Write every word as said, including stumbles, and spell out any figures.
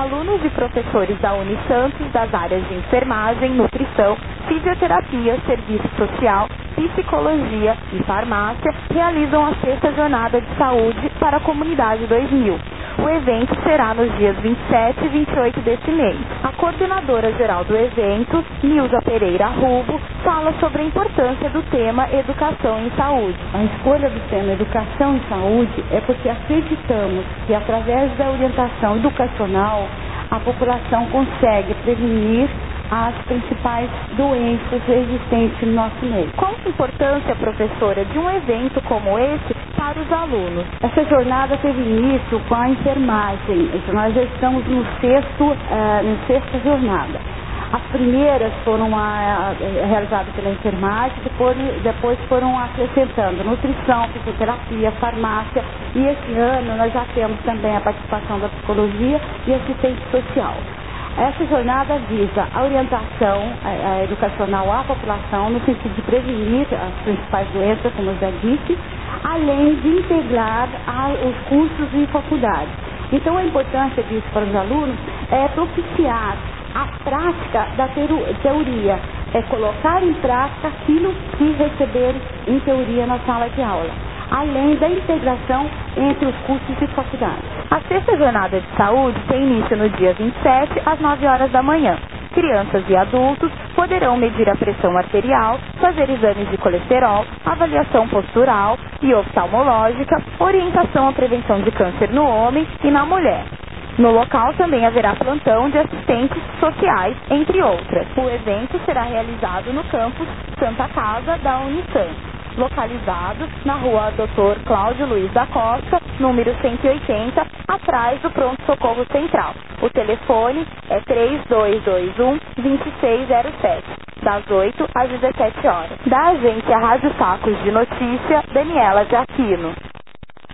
alunos e professores da Unisantos das áreas de enfermagem, nutrição, fisioterapia, serviço social, psicologia e farmácia realizam a sexta Jornada de Saúde para a Comunidade dois mil. O evento será nos dias vinte e sete e vinte e oito deste mês. A coordenadora geral do evento, Nilza Pereira Rubo, fala sobre a importância do tema Educação em Saúde. A escolha do tema Educação em Saúde é porque acreditamos que, através da orientação educacional, a população consegue prevenir as principais doenças existentes no nosso meio. Qual a importância, professora, de um evento como esse para os alunos? Essa jornada teve início com a enfermagem. Nós já estamos no sexto, uh, na sexta jornada. As primeiras foram a, a, realizadas pela enfermagem, depois, depois foram acrescentando nutrição, fisioterapia, farmácia, e esse ano nós já temos também a participação da psicologia e assistente social. Essa jornada visa a orientação a, a educacional à população no sentido de prevenir as principais doenças, como eu já disse, além de integrar a, os cursos e faculdades. Então, a importância disso para os alunos é propiciar a prática da teoria, é colocar em prática aquilo que receberam em teoria na sala de aula, além da integração entre os cursos e faculdades. A sexta Jornada de Saúde tem início no dia vinte e sete, às nove horas da manhã. Crianças e adultos poderão medir a pressão arterial, fazer exames de colesterol, avaliação postural e oftalmológica, orientação à prevenção de câncer no homem e na mulher. No local também haverá plantão de assistentes sociais, entre outras. O evento será realizado no campus Santa Casa da Unisantos, localizado na rua doutor Cláudio Luiz da Costa, número cento e oitenta, atrás do Pronto-Socorro Central. O telefone é três dois dois um, dois seis zero sete, das oito às dezessete horas. Da agência Rádio Sacos de Notícia, Daniela de Aquino.